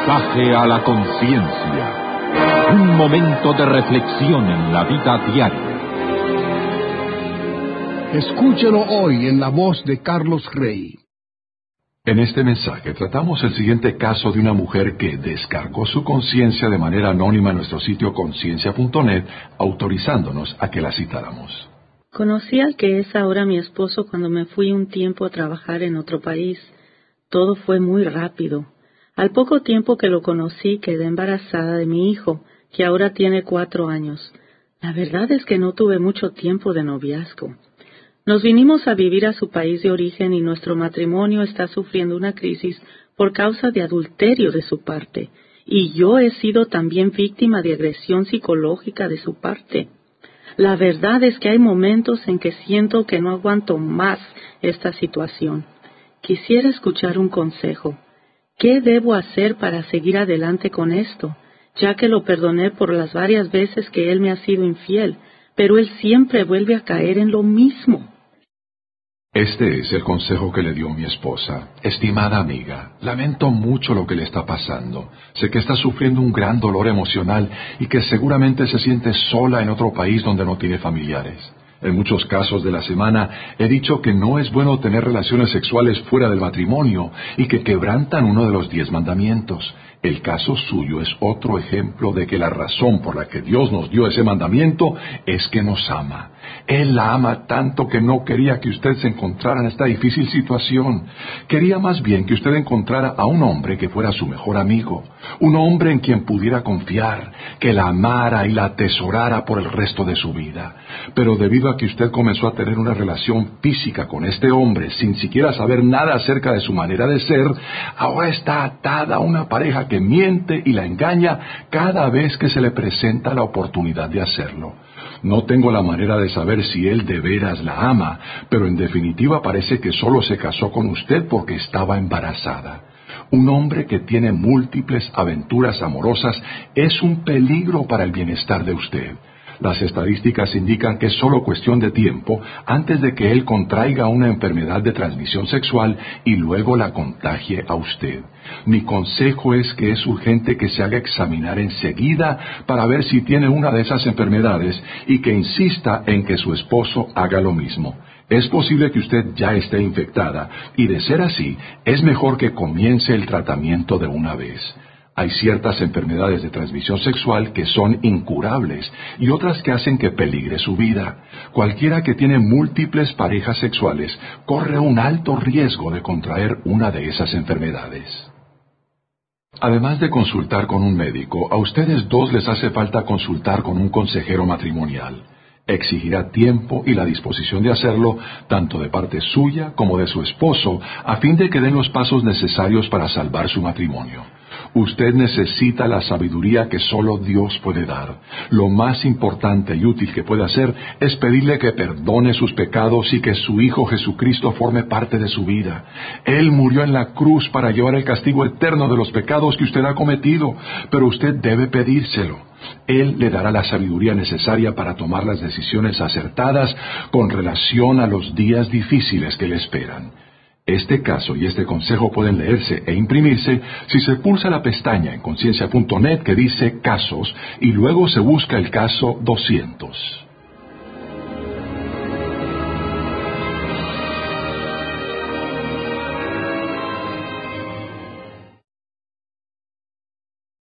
Mensaje a la conciencia. Un momento de reflexión en la vida diaria. Escúchelo hoy en la voz de Carlos Rey. En este mensaje tratamos el siguiente caso de una mujer que descargó su conciencia de manera anónima en nuestro sitio conciencia.net, autorizándonos a que la citáramos. Conocí al que es ahora mi esposo cuando me fui un tiempo a trabajar en otro país. Todo fue muy rápido. Al poco tiempo que lo conocí, quedé embarazada de mi hijo, que ahora tiene 4 años. La verdad es que no tuve mucho tiempo de noviazgo. Nos vinimos a vivir a su país de origen y nuestro matrimonio está sufriendo una crisis por causa de adulterio de su parte, y yo he sido también víctima de agresión psicológica de su parte. La verdad es que hay momentos en que siento que no aguanto más esta situación. Quisiera escuchar un consejo. ¿Qué debo hacer para seguir adelante con esto? Ya que lo perdoné por las varias veces que él me ha sido infiel, pero él siempre vuelve a caer en lo mismo. Este es el consejo que le dio mi esposa. Estimada amiga, lamento mucho lo que le está pasando. Sé que está sufriendo un gran dolor emocional y que seguramente se siente sola en otro país donde no tiene familiares. En muchos casos de la semana he dicho que no es bueno tener relaciones sexuales fuera del matrimonio y que quebrantan uno de los 10 mandamientos. El caso suyo es otro ejemplo de que la razón por la que Dios nos dio ese mandamiento es que nos ama. Él la ama tanto que no quería que usted se encontrara en esta difícil situación. Quería más bien que usted encontrara a un hombre que fuera su mejor amigo, un hombre en quien pudiera confiar, que la amara y la atesorara por el resto de su vida. Pero debido a que usted comenzó a tener una relación física con este hombre sin siquiera saber nada acerca de su manera de ser, ahora está atada a una pareja que miente y la engaña cada vez que se le presenta la oportunidad de hacerlo. No tengo la manera de saber si él de veras la ama, pero en definitiva parece que solo se casó con usted porque estaba embarazada. Un hombre que tiene múltiples aventuras amorosas es un peligro para el bienestar de usted. Las estadísticas indican que es solo cuestión de tiempo antes de que él contraiga una enfermedad de transmisión sexual y luego la contagie a usted. Mi consejo es que es urgente que se haga examinar enseguida para ver si tiene una de esas enfermedades y que insista en que su esposo haga lo mismo. Es posible que usted ya esté infectada y de ser así, es mejor que comience el tratamiento de una vez. Hay ciertas enfermedades de transmisión sexual que son incurables y otras que hacen que peligre su vida. Cualquiera que tiene múltiples parejas sexuales corre un alto riesgo de contraer una de esas enfermedades. Además de consultar con un médico, a ustedes dos les hace falta consultar con un consejero matrimonial. Exigirá tiempo y la disposición de hacerlo, tanto de parte suya como de su esposo, a fin de que den los pasos necesarios para salvar su matrimonio. Usted necesita la sabiduría que solo Dios puede dar. Lo más importante y útil que puede hacer es pedirle que perdone sus pecados y que su Hijo Jesucristo forme parte de su vida. Él murió en la cruz para llevar el castigo eterno de los pecados que usted ha cometido, pero usted debe pedírselo. Él le dará la sabiduría necesaria para tomar las decisiones acertadas con relación a los días difíciles que le esperan. Este caso y este consejo pueden leerse e imprimirse si se pulsa la pestaña en conciencia.net que dice Casos y luego se busca el caso 200.